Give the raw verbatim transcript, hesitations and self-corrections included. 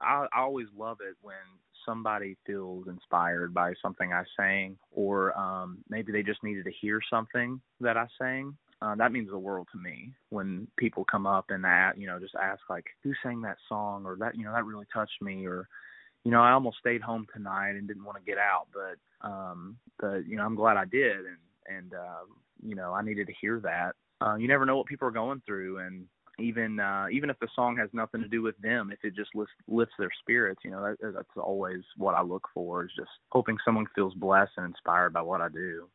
I, I always love it when somebody feels inspired by something I sang, or um, maybe they just needed to hear something that I sang. Uh, that means the world to me when people come up and that, you know, just ask like, who sang that song, or that, you know, that really touched me, or, you know, I almost stayed home tonight and didn't want to get out, but, um, but, you know, I'm glad I did. And, and, uh, you know, I needed to hear that. Uh, you never know what people are going through. And even, uh, even if the song has nothing to do with them, if it just lifts, lifts their spirits, you know, that, that's always what I look for, is just hoping someone feels blessed and inspired by what I do.